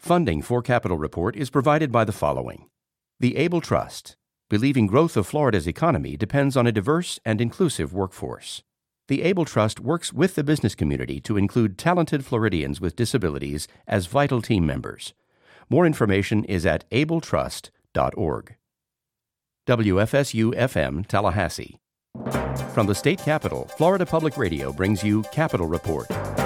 Funding for Capitol Report is provided by the following. The Able Trust, believing growth of Florida's economy depends on a diverse and inclusive workforce. The Able Trust works with the business community to include talented Floridians with disabilities as vital team members. More information is at abletrust.org. WFSU-FM Tallahassee. From the state capitol, Florida Public Radio brings you Capitol Report.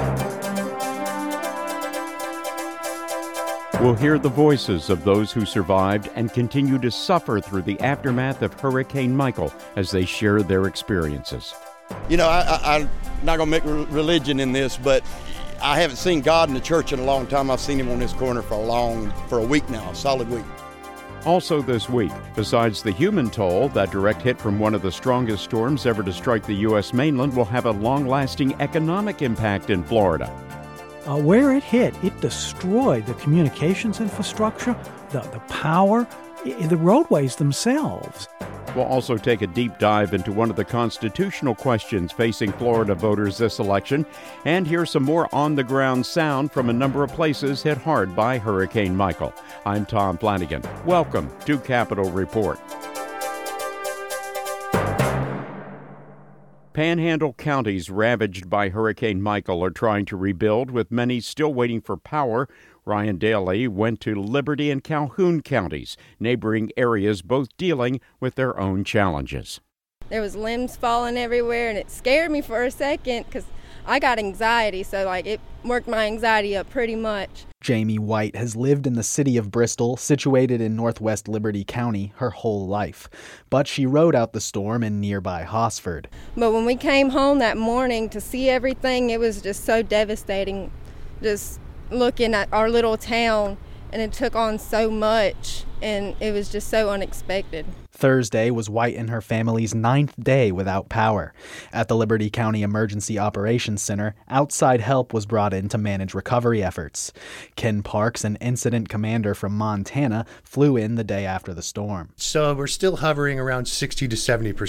We'll hear the voices of those who survived and continue to suffer through the aftermath of Hurricane Michael as they share their experiences. You know, I'm not going to make religion in this, but I haven't seen God in the church in a long time. I've seen him on this corner for a week now, a solid week. Also this week, besides the human toll, that direct hit from one of the strongest storms ever to strike the U.S. mainland will have a long-lasting economic impact in Florida. Where it hit, it destroyed the communications infrastructure, the power, the roadways themselves. We'll also take a deep dive into one of the constitutional questions facing Florida voters this election and hear some more on-the-ground sound from a number of places hit hard by Hurricane Michael. I'm Tom Flanagan. Welcome to Capitol Report. Panhandle counties ravaged by Hurricane Michael are trying to rebuild, with many still waiting for power. Ryan Daly went to Liberty and Calhoun counties, neighboring areas both dealing with their own challenges. There was limbs falling everywhere, and it scared me for a second because I got anxiety, so it worked my anxiety up pretty much. Jamie White has lived in the city of Bristol, situated in northwest Liberty County, her whole life. But she rode out the storm in nearby Hosford. But when we came home that morning to see everything, it was just so devastating, just looking at our little town, and it took on so much, and it was just so unexpected. Thursday was White and her family's 9th day without power. At the Liberty County Emergency Operations Center, outside help was brought in to manage recovery efforts. Ken Parks, an incident commander from Montana, flew in the day after the storm. So we're still hovering around 60 to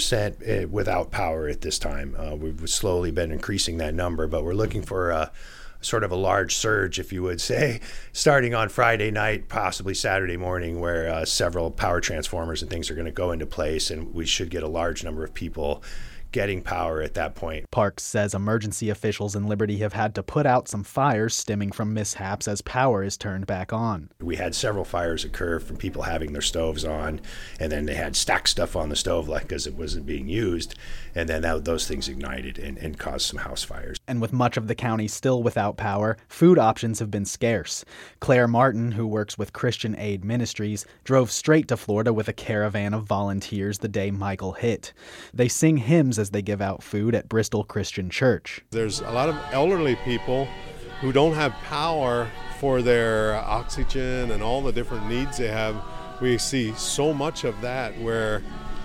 70% without power at this time. We've slowly been increasing that number, but we're looking for sort of a large surge, if you would say, starting on Friday night, possibly Saturday morning, where several power transformers and things are going to go into place, and we should get a large number of people getting power at that point. Parks says emergency officials in Liberty have had to put out some fires stemming from mishaps as power is turned back on. We had several fires occur from people having their stoves on, and then they had stacked stuff on the stove because it wasn't being used, and then those things ignited and caused some house fires. And with much of the county still without power, food options have been scarce. Claire Martin, who works with Christian Aid Ministries, drove straight to Florida with a caravan of volunteers the day Michael hit. They sing hymns as they give out food at Bristol Christian Church. There's a lot of elderly people who don't have power for their oxygen and all the different needs they have. We see so much of that where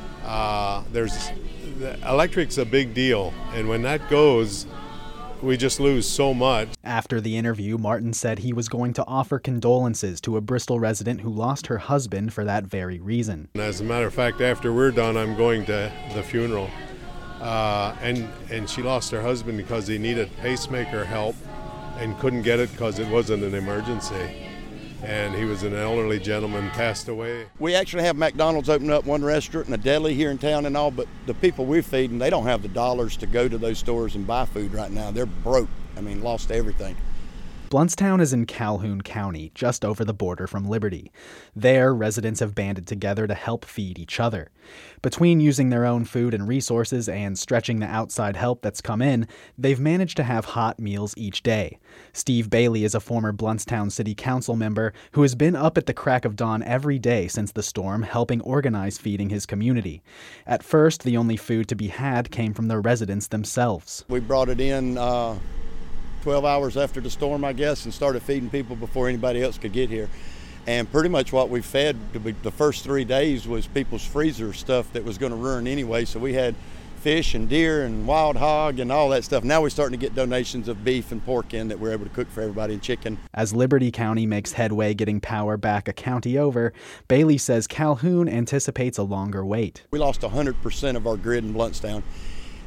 the electric's a big deal, and when that goes, we just lose so much. After the interview, Martin said he was going to offer condolences to a Bristol resident who lost her husband for that very reason. And as a matter of fact, after we're done, I'm going to the funeral. And she lost her husband because he needed pacemaker help and couldn't get it because it wasn't an emergency. And he was an elderly gentleman, passed away. We actually have McDonald's open up, one restaurant and a deli here in town and all, but the people we're feeding, they don't have the dollars to go to those stores and buy food right now. They're broke. Lost everything. Blountstown is in Calhoun County, just over the border from Liberty. There, residents have banded together to help feed each other. Between using their own food and resources and stretching the outside help that's come in, they've managed to have hot meals each day. Steve Bailey is a former Blountstown City Council member who has been up at the crack of dawn every day since the storm, helping organize feeding his community. At first, the only food to be had came from the residents themselves. We brought it in 12 hours after the storm, I guess, and started feeding people before anybody else could get here. And pretty much what we fed the first 3 days was people's freezer stuff that was going to ruin anyway. So we had fish and deer and wild hog and all that stuff. Now we're starting to get donations of beef and pork in that we're able to cook for everybody, and chicken. As Liberty County makes headway getting power back a county over, Bailey says Calhoun anticipates a longer wait. We lost 100% of our grid in Blountstown.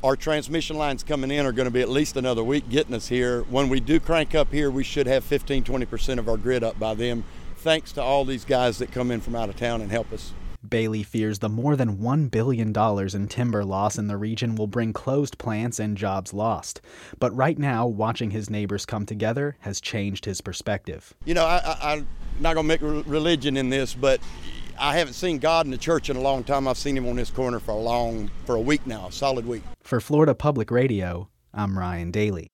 Our transmission lines coming in are going to be at least another week getting us here. When we do crank up here, we should have 15-20% of our grid up by then, thanks to all these guys that come in from out of town and help us. Bailey fears the more than $1 billion in timber loss in the region will bring closed plants and jobs lost. But right now, watching his neighbors come together has changed his perspective. You know, I'm not going to make religion in this, but I haven't seen God in the church in a long time. I've seen him on this corner for a week now, a solid week. For Florida Public Radio, I'm Ryan Daly.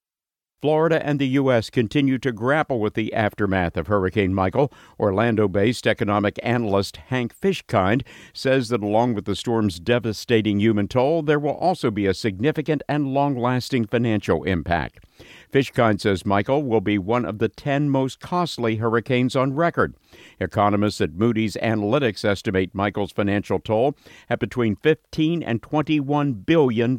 Florida and the U.S. continue to grapple with the aftermath of Hurricane Michael. Orlando-based economic analyst Hank Fishkind says that along with the storm's devastating human toll, there will also be a significant and long-lasting financial impact. Fishkind says Michael will be one of the 10 most costly hurricanes on record. Economists at Moody's Analytics estimate Michael's financial toll at between $15 and $21 billion.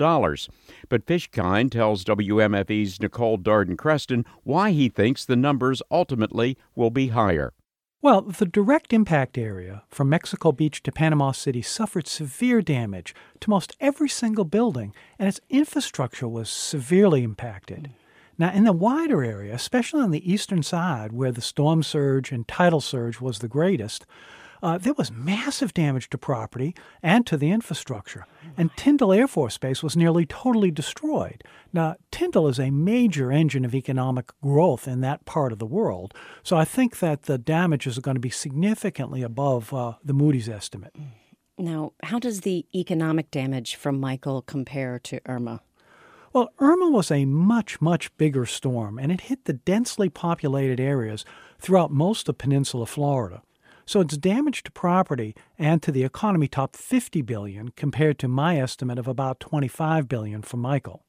But Fishkind tells WMFE's Nicole Darden-Creston why he thinks the numbers ultimately will be higher. Well, the direct impact area from Mexico Beach to Panama City suffered severe damage to most every single building, and its infrastructure was severely impacted. Now, in the wider area, especially on the eastern side where the storm surge and tidal surge was the greatest, there was massive damage to property and to the infrastructure. And Tyndall Air Force Base was nearly totally destroyed. Now, Tyndall is a major engine of economic growth in that part of the world, so I think that the damages are going to be significantly above the Moody's estimate. Now, how does the economic damage from Michael compare to Irma? Well, Irma was a much, much bigger storm, and it hit the densely populated areas throughout most of Peninsula Florida. So its damage to property and to the economy topped $50 billion compared to my estimate of about $25 billion for Michael.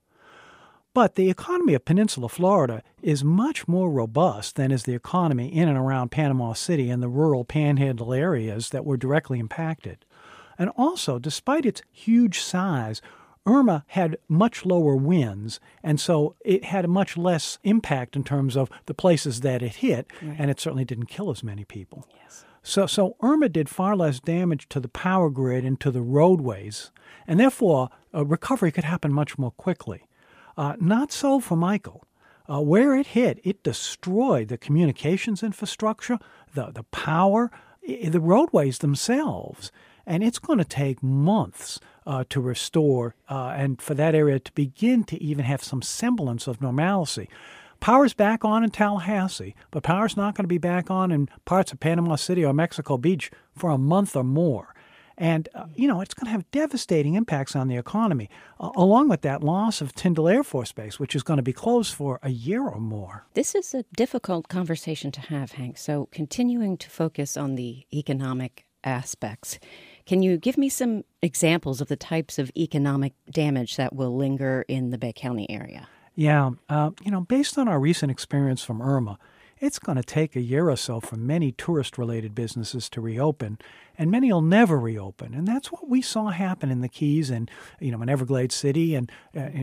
But the economy of Peninsula Florida is much more robust than is the economy in and around Panama City and the rural panhandle areas that were directly impacted. And also, despite its huge size, Irma had much lower winds, and so it had a much less impact in terms of the places that it hit, right. And it certainly didn't kill as many people. Yes. So Irma did far less damage to the power grid and to the roadways, and therefore a recovery could happen much more quickly. Not so for Michael. Where it hit, it destroyed the communications infrastructure, the power, the roadways themselves. And it's going to take months to restore and for that area to begin to even have some semblance of normalcy. Power's back on in Tallahassee, but power's not going to be back on in parts of Panama City or Mexico Beach for a month or more. And, it's going to have devastating impacts on the economy, along with that loss of Tyndall Air Force Base, which is going to be closed for a year or more. This is a difficult conversation to have, Hank. So continuing to focus on the economic aspects, can you give me some examples of the types of economic damage that will linger in the Bay County area? Yeah, based on our recent experience from Irma, it's going to take a year or so for many tourist-related businesses to reopen, and many will never reopen. And that's what we saw happen in the Keys and, in Everglades City, and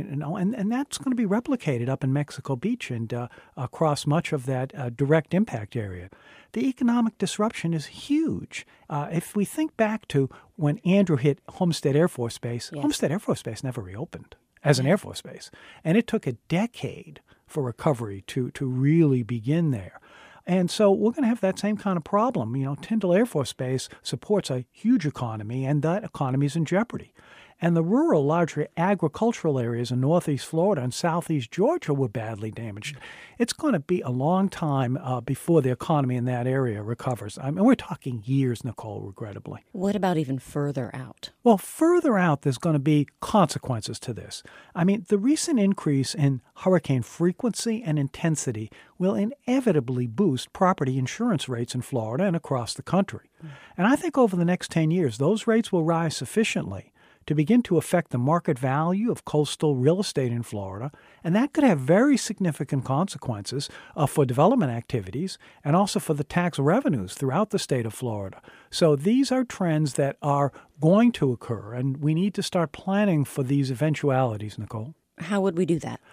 that's going to be replicated up in Mexico Beach and across much of that direct impact area. The economic disruption is huge. If we think back to when Andrew hit Homestead Air Force Base, yes. Homestead Air Force Base never reopened as an Air Force Base, and it took a decade for recovery to really begin there. And so we're going to have that same kind of problem. Tyndall Air Force Base supports a huge economy, and that economy is in jeopardy. And the rural, largely agricultural areas in northeast Florida and southeast Georgia were badly damaged. It's going to be a long time before the economy in that area recovers. I mean, we're talking years, Nicole, regrettably. What about even further out? Well, further out, there's going to be consequences to this. I mean, the recent increase in hurricane frequency and intensity will inevitably boost property insurance rates in Florida and across the country. And I think over the next 10 years, those rates will rise sufficiently to begin to affect the market value of coastal real estate in Florida, and that could have very significant consequences for development activities and also for the tax revenues throughout the state of Florida. So these are trends that are going to occur, and we need to start planning for these eventualities, Nicole. How would we do that?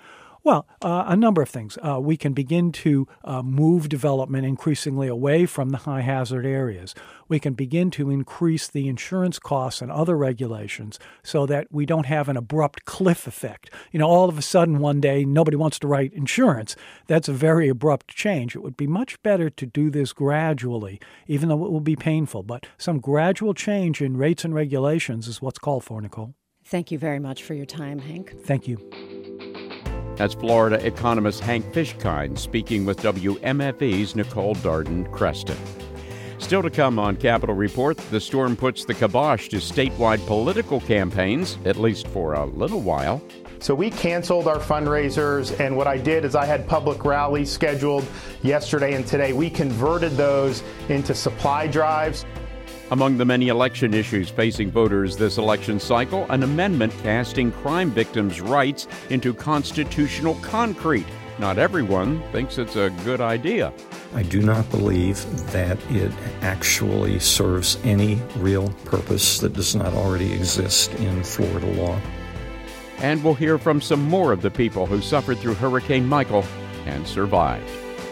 Well, a number of things. We can begin to move development increasingly away from the high hazard areas. We can begin to increase the insurance costs and other regulations so that we don't have an abrupt cliff effect. All of a sudden one day nobody wants to write insurance. That's a very abrupt change. It would be much better to do this gradually, even though it will be painful. But some gradual change in rates and regulations is what's called for, Nicole. Thank you very much for your time, Hank. Thank you. That's Florida economist Hank Fishkind speaking with WMFE's Nicole Darden-Creston. Still to come on Capitol Report, the storm puts the kibosh to statewide political campaigns, at least for a little while. So we canceled our fundraisers, and what I did is I had public rallies scheduled yesterday and today. We converted those into supply drives. Among the many election issues facing voters this election cycle, an amendment casting crime victims' rights into constitutional concrete. Not everyone thinks it's a good idea. I do not believe that it actually serves any real purpose that does not already exist in Florida law. And we'll hear from some more of the people who suffered through Hurricane Michael and survived.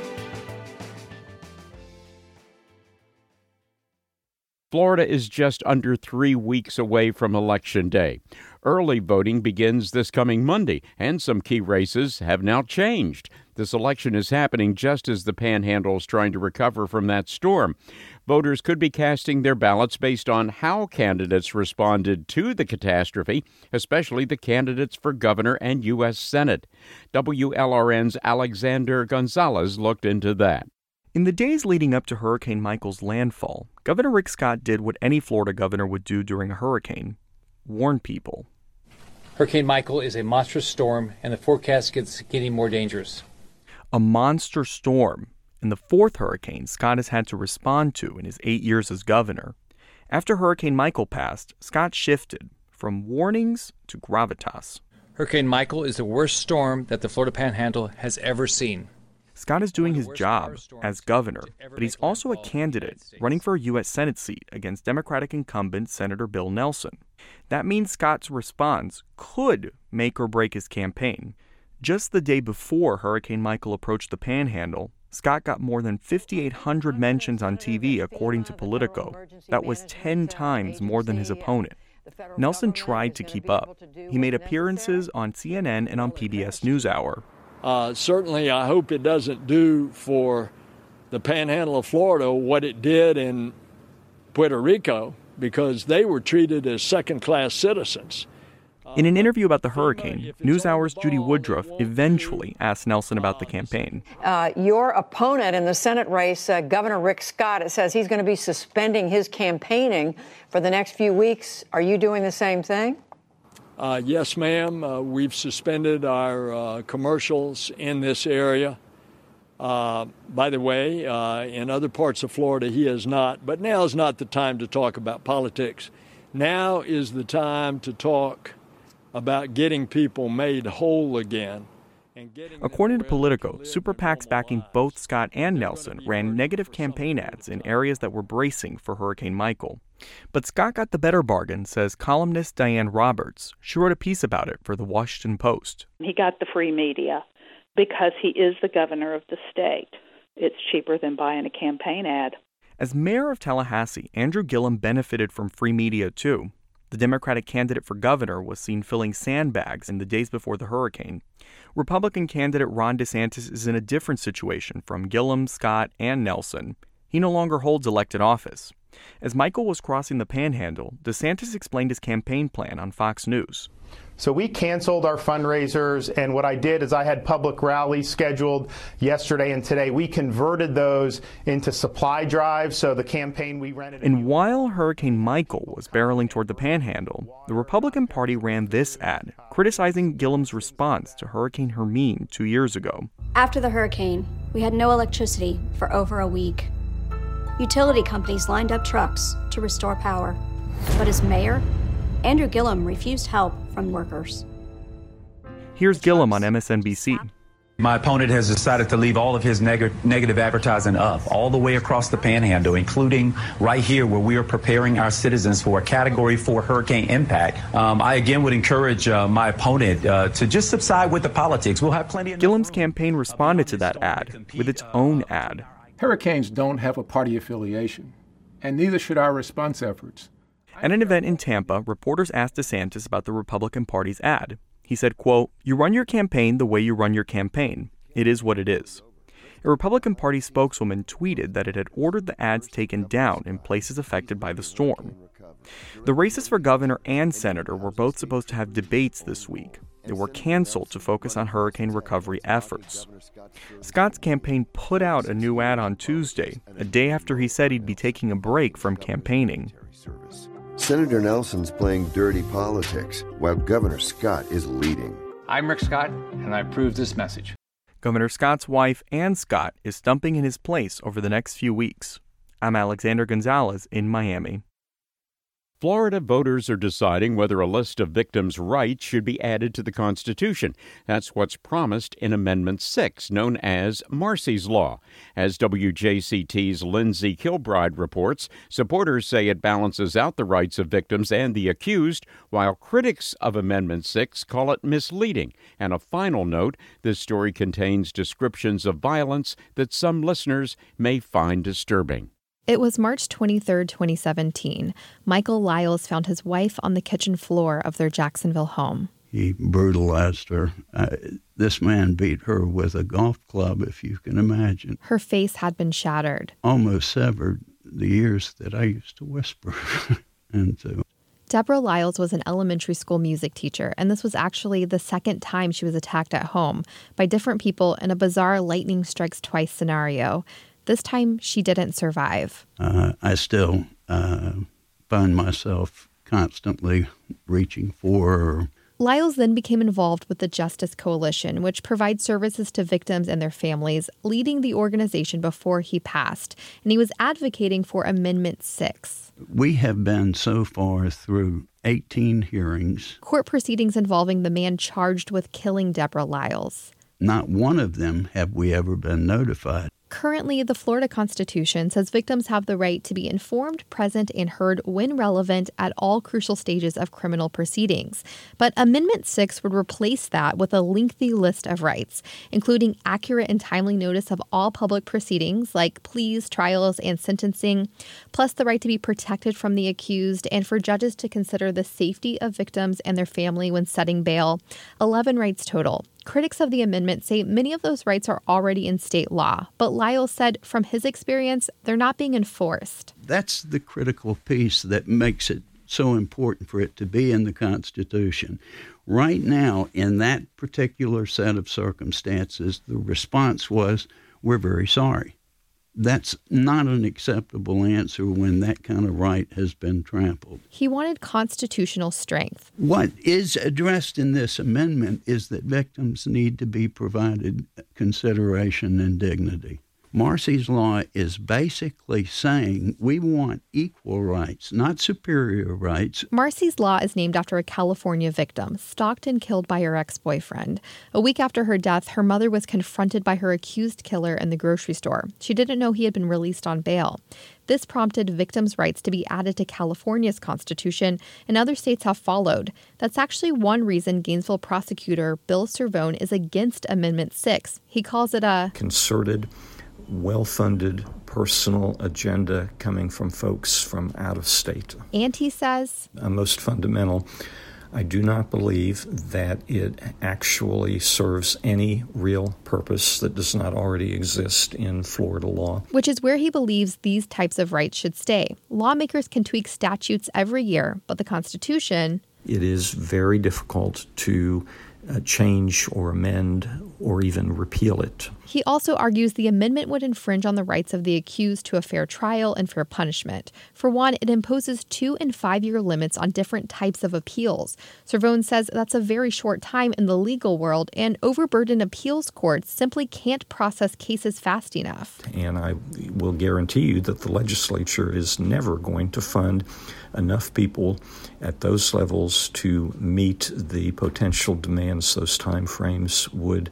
Florida is just under 3 weeks away from Election Day. Early voting begins this coming Monday, and some key races have now changed. This election is happening just as the Panhandle is trying to recover from that storm. Voters could be casting their ballots based on how candidates responded to the catastrophe, especially the candidates for governor and U.S. Senate. WLRN's Alexander Gonzalez looked into that. In the days leading up to Hurricane Michael's landfall, Governor Rick Scott did what any Florida governor would do during a hurricane: warn people. Hurricane Michael is a monstrous storm, and the forecast gets getting more dangerous. A monster storm, and the fourth hurricane Scott has had to respond to in his 8 years as governor. After Hurricane Michael passed, Scott shifted from warnings to gravitas. Hurricane Michael is the worst storm that the Florida Panhandle has ever seen. Scott is doing his job as governor, but he's also a candidate running for a U.S. Senate seat against Democratic incumbent Senator Bill Nelson. That means Scott's response could make or break his campaign. Just the day before Hurricane Michael approached the Panhandle, Scott got more than 5,800 mentions on TV, according to Politico. That was 10 times more than his opponent. Nelson tried to keep up. He made appearances on CNN and on PBS NewsHour. Certainly, I hope it doesn't do for the Panhandle of Florida what it did in Puerto Rico, because they were treated as second-class citizens. In an interview about the hurricane, NewsHour's Judy Woodruff eventually asked Nelson about the campaign. Your opponent in the Senate race, Governor Rick Scott, it says he's going to be suspending his campaigning for the next few weeks. Are you doing the same thing? Yes, ma'am. We've suspended our commercials in this area. By the way, in other parts of Florida, he has not. But now is not the time to talk about politics. Now is the time to talk about getting people made whole again. According to Politico, super PACs backing both Scott and Nelson ran negative campaign ads in areas that were bracing for Hurricane Michael. But Scott got the better bargain, says columnist Diane Roberts. She wrote a piece about it for the Washington Post. He got the free media because he is the governor of the state. It's cheaper than buying a campaign ad. As mayor of Tallahassee, Andrew Gillum benefited from free media, too. The Democratic candidate for governor was seen filling sandbags in the days before the hurricane. Republican candidate Ron DeSantis is in a different situation from Gillum, Scott, and Nelson. He no longer holds elected office. As Michael was crossing the Panhandle, DeSantis explained his campaign plan on Fox News. So we canceled our fundraisers, and what I did is I had public rallies scheduled yesterday and today. We converted those into supply drives, so the campaign we rented... And while Hurricane Michael was barreling toward the Panhandle, the Republican Party ran this ad, criticizing Gillum's response to Hurricane Hermine 2 years ago. After the hurricane, we had no electricity for over a week. Utility companies lined up trucks to restore power. But as mayor, Andrew Gillum refused help from workers. Here's Gillum on MSNBC. My opponent has decided to leave all of his negative advertising up, all the way across the Panhandle, including right here where we are preparing our citizens for a Category 4 hurricane impact. I again would encourage my opponent to just subside with the politics. We'll have plenty of... Gillum's campaign responded to that ad with its own ad. Hurricanes don't have a party affiliation, and neither should our response efforts. At an event in Tampa, reporters asked DeSantis about the Republican Party's ad. He said, quote, "You run your campaign the way you run your campaign. It is what it is." A Republican Party spokeswoman tweeted that it had ordered the ads taken down in places affected by the storm. The races for governor and senator were both supposed to have debates this week. They were canceled to focus on hurricane recovery efforts. Scott's campaign put out a new ad on Tuesday, a day after he said he'd be taking a break from campaigning. Senator Nelson's playing dirty politics, while Governor Scott is leading. I'm Rick Scott, and I approve this message. Governor Scott's wife, Ann Scott, is stumping in his place over the next few weeks. I'm Alexander Gonzalez in Miami. Florida voters are deciding whether a list of victims' rights should be added to the Constitution. That's what's promised in Amendment 6, known as Marsy's Law. As WJCT's Lindsay Kilbride reports, supporters say it balances out the rights of victims and the accused, while critics of Amendment 6 call it misleading. And a final note, this story contains descriptions of violence that some listeners may find disturbing. It was March 23, 2017. Michael Lyles found his wife on the kitchen floor of their Jacksonville home. He brutalized her. This man beat her with a golf club, if you can imagine. Her face had been shattered. Almost severed the ears that I used to whisper into. Deborah Lyles was an elementary school music teacher, and this was actually the second time she was attacked at home by different people in a bizarre lightning strikes twice scenario. This time, she didn't survive. I still find myself constantly reaching for her. Lyles then became involved with the Justice Coalition, which provides services to victims and their families, leading the organization before he passed. And he was advocating for Amendment 6. We have been so far through 18 hearings. Court proceedings involving the man charged with killing Deborah Lyles. Not one of them have we ever been notified. Currently, the Florida Constitution says victims have the right to be informed, present, and heard when relevant at all crucial stages of criminal proceedings. But Amendment 6 would replace that with a lengthy list of rights, including accurate and timely notice of all public proceedings like pleas, trials, and sentencing, plus the right to be protected from the accused and for judges to consider the safety of victims and their family when setting bail. 11 rights total. Critics of the amendment say many of those rights are already in state law, but Lyles said from his experience, they're not being enforced. That's the critical piece that makes it so important for it to be in the Constitution. Right now, in that particular set of circumstances, the response was, we're very sorry. That's not an acceptable answer when that kind of right has been trampled. He wanted constitutional strength. What is addressed in this amendment is that victims need to be provided consideration and dignity. Marsy's Law is basically saying we want equal rights, not superior rights. Marsy's Law is named after a California victim, stalked and killed by her ex-boyfriend. A week after her death, her mother was confronted by her accused killer in the grocery store. She didn't know he had been released on bail. This prompted victims' rights to be added to California's constitution, and other states have followed. That's actually one reason Gainesville prosecutor Bill Cervone is against Amendment 6. He calls it a concerted, well-funded personal agenda coming from folks from out of state. And he says, most fundamental, I do not believe that it actually serves any real purpose that does not already exist in Florida law. Which is where he believes these types of rights should stay. Lawmakers can tweak statutes every year, but the Constitution... It is very difficult to change or amend or even repeal it. He also argues the amendment would infringe on the rights of the accused to a fair trial and fair punishment. For one, it imposes 2- and 5-year limits on different types of appeals. Cervone says that's a very short time in the legal world, and overburdened appeals courts simply can't process cases fast enough. And I will guarantee you that the legislature is never going to fund enough people at those levels to meet the potential demands those time frames would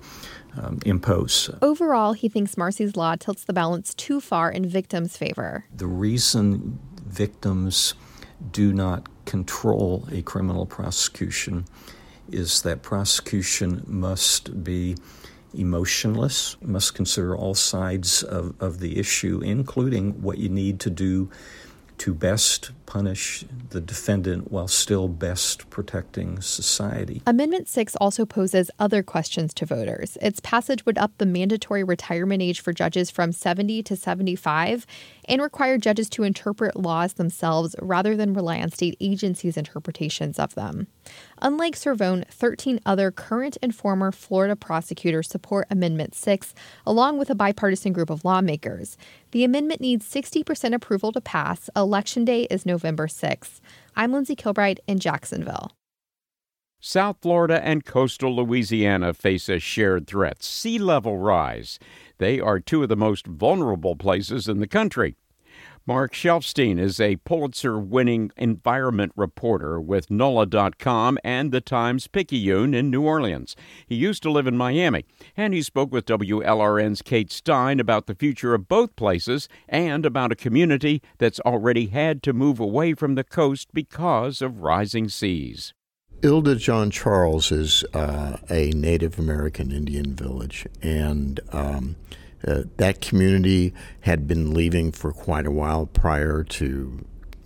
impose. Overall, he thinks Marsy's law tilts the balance too far in victims' favor. The reason victims do not control a criminal prosecution is that prosecution must be emotionless, must consider all sides of the issue, including what you need to do to best punish the defendant while still best protecting society. Amendment 6 also poses other questions to voters. Its passage would up the mandatory retirement age for judges from 70 to 75 and require judges to interpret laws themselves rather than rely on state agencies' interpretations of them. Unlike Cervone, 13 other current and former Florida prosecutors support Amendment 6, along with a bipartisan group of lawmakers. The amendment needs 60% approval to pass. Election day is November 6th. I'm Lindsay Kilbride in Jacksonville. South Florida and coastal Louisiana face a shared threat: sea level rise. They are two of the most vulnerable places in the country. Mark Shelfstein is a Pulitzer-winning environment reporter with NOLA.com and the Times-Picayune in New Orleans. He used to live in Miami, and he spoke with WLRN's Kate Stein about the future of both places and about a community that's already had to move away from the coast because of rising seas. Ile de Jean Charles is a Native American Indian village, and that community had been leaving for quite a while prior to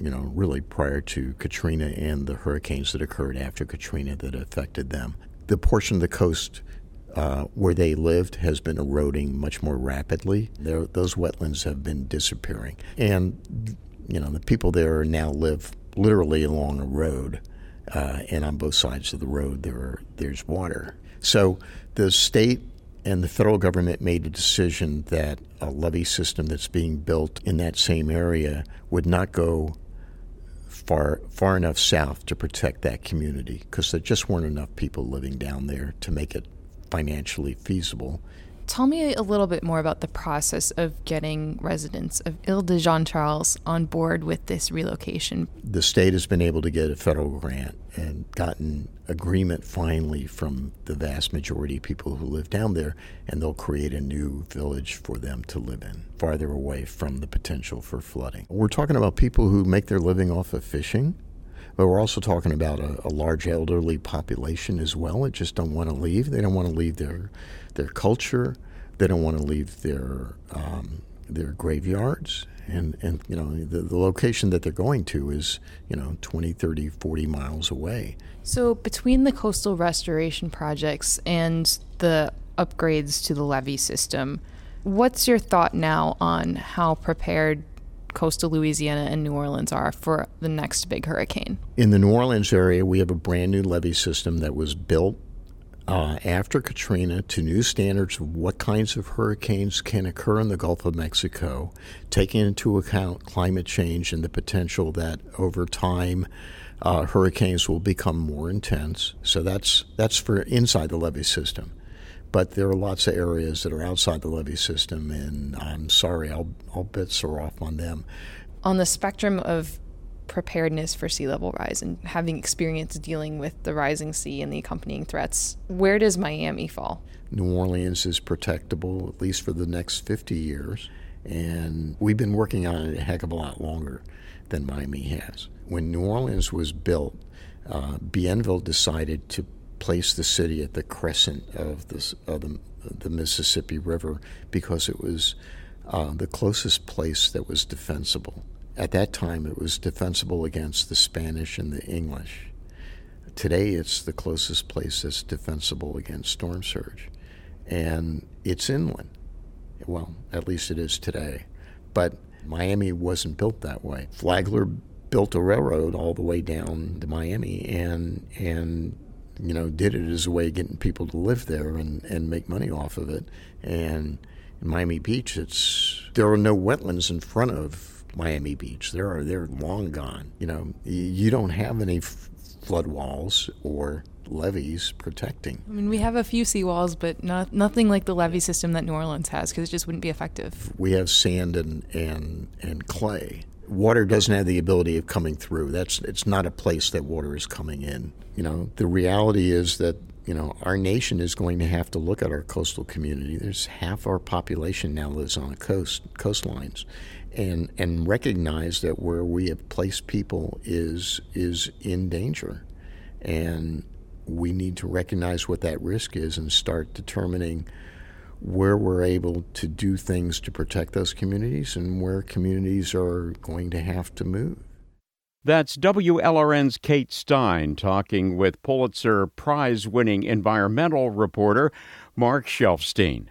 Katrina and the hurricanes that occurred after Katrina that affected them. The portion of the coast where they lived has been eroding much more rapidly. Those wetlands have been disappearing. And, the people there now live literally along a road. And on both sides of the road, there's water. So the state and the federal government made a decision that a levee system that's being built in that same area would not go far enough south to protect that community, because there just weren't enough people living down there to make it financially feasible. Tell me a little bit more about the process of getting residents of Ile de Jean Charles on board with this relocation. The state has been able to get a federal grant and gotten agreement finally from the vast majority of people who live down there, and they'll create a new village for them to live in, farther away from the potential for flooding. We're talking about people who make their living off of fishing, but we're also talking about a large elderly population as well that just don't want to leave. They don't want to leave their culture. They don't want to leave their graveyards. And the location that they're going to is, 20, 30, 40 miles away. So between the coastal restoration projects and the upgrades to the levee system, what's your thought now on how prepared coastal Louisiana and New Orleans are for the next big hurricane? In the New Orleans area, we have a brand new levee system that was built after Katrina to new standards of what kinds of hurricanes can occur in the Gulf of Mexico, taking into account climate change and the potential that over time hurricanes will become more intense. So that's for inside the levee system. But there are lots of areas that are outside the levee system, and I'm sorry, all bets are off on them. On the spectrum of preparedness for sea level rise and having experience dealing with the rising sea and the accompanying threats, where does Miami fall? New Orleans is protectable, at least for the next 50 years, and we've been working on it a heck of a lot longer than Miami has. When New Orleans was built, Bienville decided to place the city at the crescent of the Mississippi River because it was the closest place that was defensible. At that time, it was defensible against the Spanish and the English. Today, it's the closest place that's defensible against storm surge. And it's inland. Well, at least it is today. But Miami wasn't built that way. Flagler built a railroad all the way down to Miami and did it as a way of getting people to live there and make money off of it. And in Miami Beach, there are no wetlands in front of Miami Beach. They're long gone. You don't have any flood walls or levees protecting. I mean, we have a few seawalls, but nothing like the levee system that New Orleans has, because it just wouldn't be effective. We have sand and clay. Water doesn't have the ability of coming through. It's not a place that water is coming in. The reality is that our nation is going to have to look at our coastal community. There's half our population now lives on the coastlines, and recognize that where we have placed people is in danger. And we need to recognize what that risk is and start determining where we're able to do things to protect those communities and where communities are going to have to move. That's WLRN's Kate Stein talking with Pulitzer Prize-winning environmental reporter Mark Shelfstein.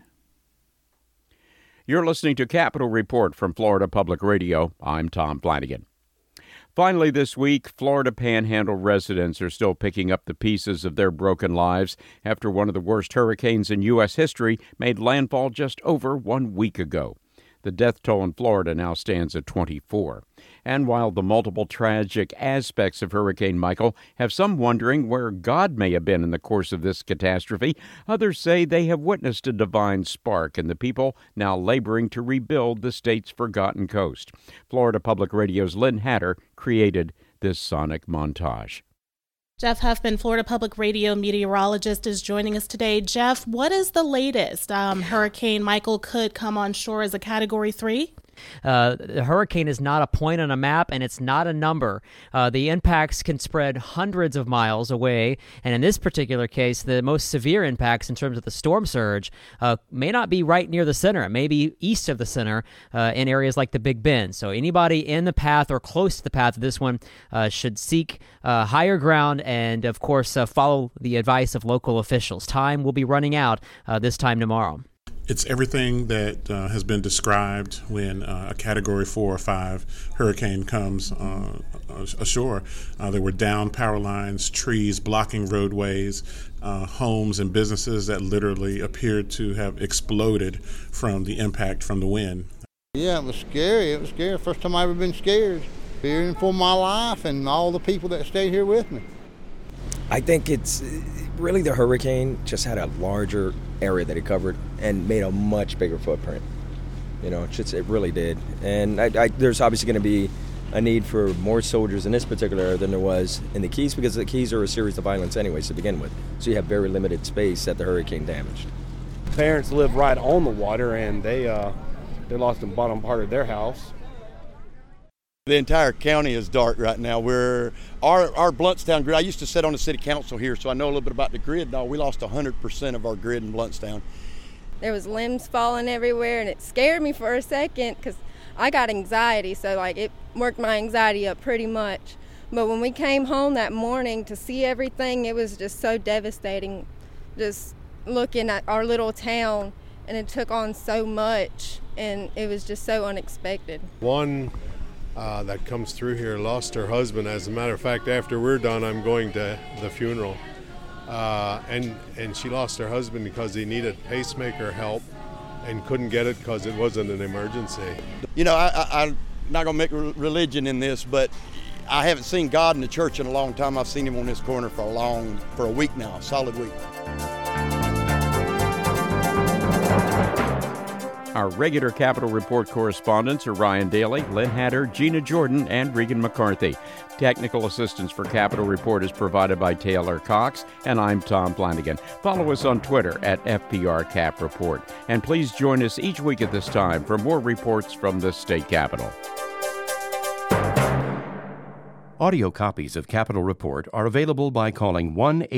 You're listening to Capitol Report from Florida Public Radio. I'm Tom Flanagan. Finally this week, Florida Panhandle residents are still picking up the pieces of their broken lives after one of the worst hurricanes in U.S. history made landfall just over 1 week ago. The death toll in Florida now stands at 24. And while the multiple tragic aspects of Hurricane Michael have some wondering where God may have been in the course of this catastrophe, others say they have witnessed a divine spark in the people now laboring to rebuild the state's forgotten coast. Florida Public Radio's Lynn Hatter created this sonic montage. Jeff Huffman, Florida Public Radio meteorologist, is joining us today. Jeff, what is the latest? Hurricane Michael could come on shore as a Category 3? The hurricane is not a point on a map, and it's not a number. The impacts can spread hundreds of miles away, and in this particular case, the most severe impacts in terms of the storm surge may not be right near the center. It may be east of the center in areas like the Big Bend. So anybody in the path or close to the path of this one should seek higher ground and, of course, follow the advice of local officials. Time will be running out this time tomorrow. It's everything that has been described when a Category 4 or 5 hurricane comes ashore. There were downed power lines, trees blocking roadways, homes and businesses that literally appeared to have exploded from the impact from the wind. Yeah, it was scary. It was scary. First time I ever been scared. Fearing for my life and all the people that stayed here with me. I think it's really the hurricane just had a larger area that it covered and made a much bigger footprint. It really did. And there's obviously going to be a need for more soldiers in this particular area than there was in the Keys, because the Keys are a series of islands anyways to begin with. So you have very limited space that the hurricane damaged. Parents live right on the water, and they lost the bottom part of their house. The entire county is dark right now. Our Bluntstown grid, I used to sit on the city council here, so I know a little bit about the grid. No, we lost 100% of our grid in Bluntstown. There was limbs falling everywhere, and it scared me for a second because I got anxiety, so it worked my anxiety up pretty much. But when we came home that morning to see everything, it was just so devastating, just looking at our little town, and it took on so much, and it was just so unexpected. One that comes through here lost her husband. As a matter of fact, after we're done, I'm going to the funeral. And she lost her husband because he needed pacemaker help and couldn't get it because it wasn't an emergency. I'm not going to make religion in this, but I haven't seen God in the church in a long time. I've seen him on this corner for a week now, a solid week. Our regular Capitol Report correspondents are Ryan Daly, Lynn Hatter, Gina Jordan, and Regan McCarthy. Technical assistance for Capitol Report is provided by Taylor Cox, and I'm Tom Flanagan. Follow us on Twitter at FPR Cap Report. And please join us each week at this time for more reports from the state capitol. Audio copies of Capitol Report are available by calling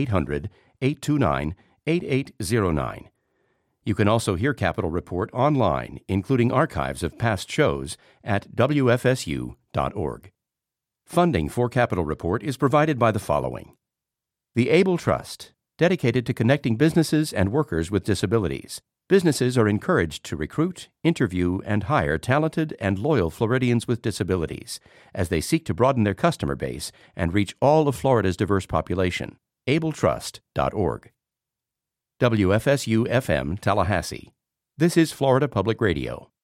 1-800-829-8809. You can also hear Capitol Report online, including archives of past shows at WFSU.org. Funding for Capitol Report is provided by the following: the Able Trust, dedicated to connecting businesses and workers with disabilities. Businesses are encouraged to recruit, interview, and hire talented and loyal Floridians with disabilities as they seek to broaden their customer base and reach all of Florida's diverse population. abletrust.org. WFSU-FM Tallahassee. This is Florida Public Radio.